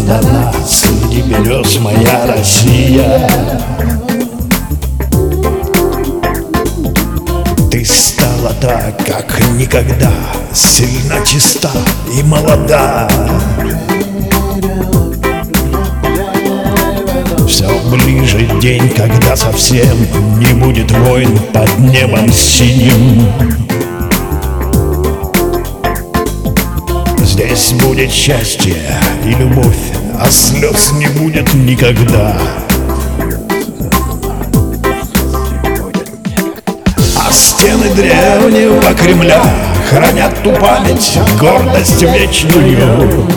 создана среди берез моя Россия. Ты стала так, как никогда, сильна, чиста и молода. Все ближе день, когда совсем не будет войн под небом синим. Здесь будет счастье и любовь, а слез не будет никогда. А стены древнего Кремля хранят ту память, гордость вечную,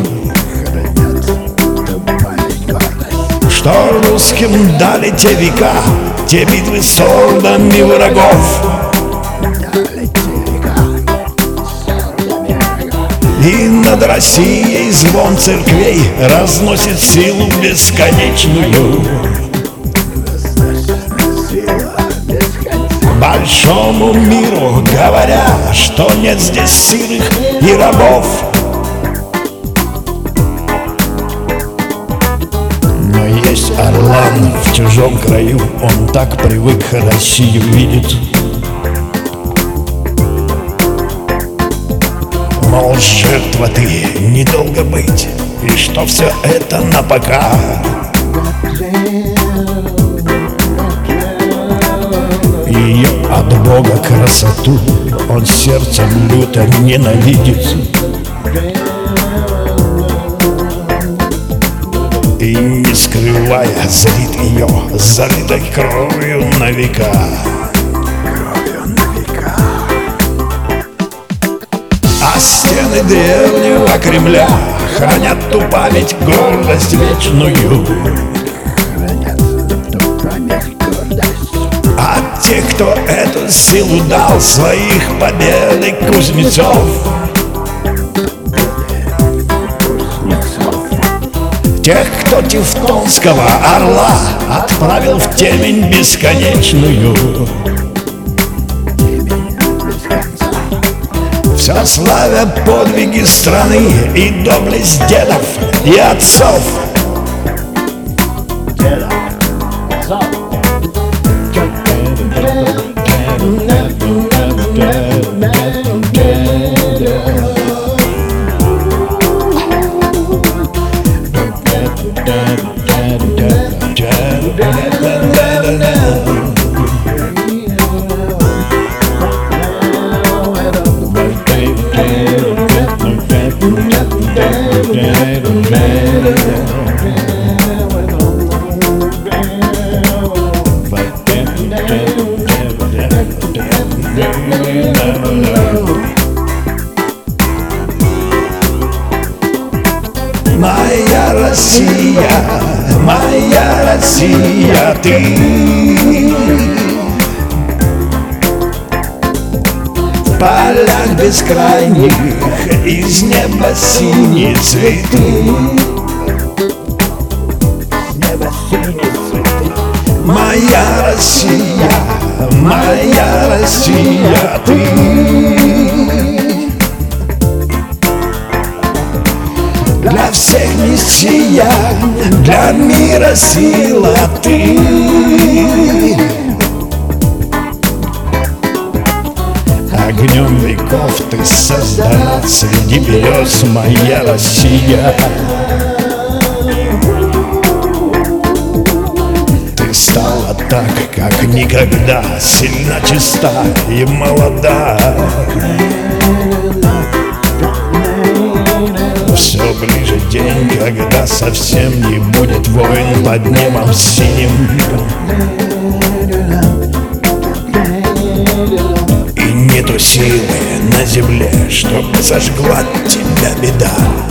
что русским дали те века, те битвы с ордами врагов. И над Россией звон церквей разносит силу бесконечную. Большому миру говоря, что нет здесь сильных и рабов. Но есть Орлан в чужом краю, он так привык Россию видеть. Мол, жертва ты, недолго быть, и что все это напока. Ее от Бога красоту он сердцем люто ненавидит. И не скрывая, злит ее залитой кровью на века. А стены древнего Кремля хранят ту память, гордость вечную. А те, кто эту силу дал, своих побед и кузнецов, тех, кто тевтонского орла отправил в темень бесконечную. Все славя подвиги страны и доблесть дедов и отцов. Моя Россия, ты в полях бескрайних из неба синие цветы. Моя Россия, ты для всех ничья, для мира сила ты. Огнем веков ты создана среди берез, моя Россия. Ты стала так, как никогда, сильна, чиста и молода. Все ближе день, когда совсем не будет войн под небом синим. И нету силы на земле, чтобы сожгла тебя беда.